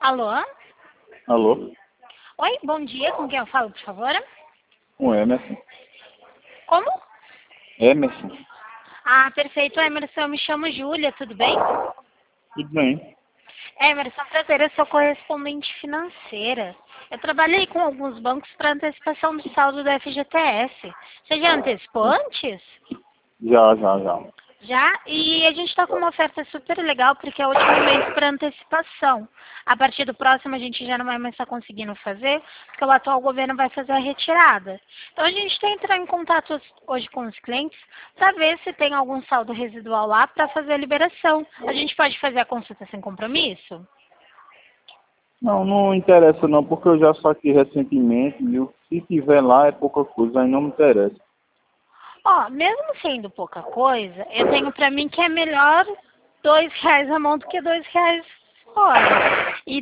Alô? Alô? Oi, bom dia. Com quem eu falo, por favor? Com Emerson. Como? Emerson. Ah, perfeito, Emerson. Eu me chamo Júlia, tudo bem? Tudo bem? Emerson, prazer, eu sou correspondente financeira. Eu trabalhei com alguns bancos para antecipação do saldo do FGTS. Você já antecipou antes? Já. Já, e a gente está com uma oferta super legal, porque é o último mês para antecipação. A partir do próximo a gente já não vai mais estar conseguindo fazer, porque o atual governo vai fazer a retirada. Então a gente tem que entrar em contato hoje com os clientes para ver se tem algum saldo residual lá para fazer a liberação. A gente pode fazer a consulta sem compromisso? Não interessa não, porque eu já saquei recentemente e se tiver lá é pouca coisa, aí não me interessa. Ó, mesmo sendo pouca coisa, eu tenho para mim que é melhor R$ 2 a mão do que R$ 2 fora. E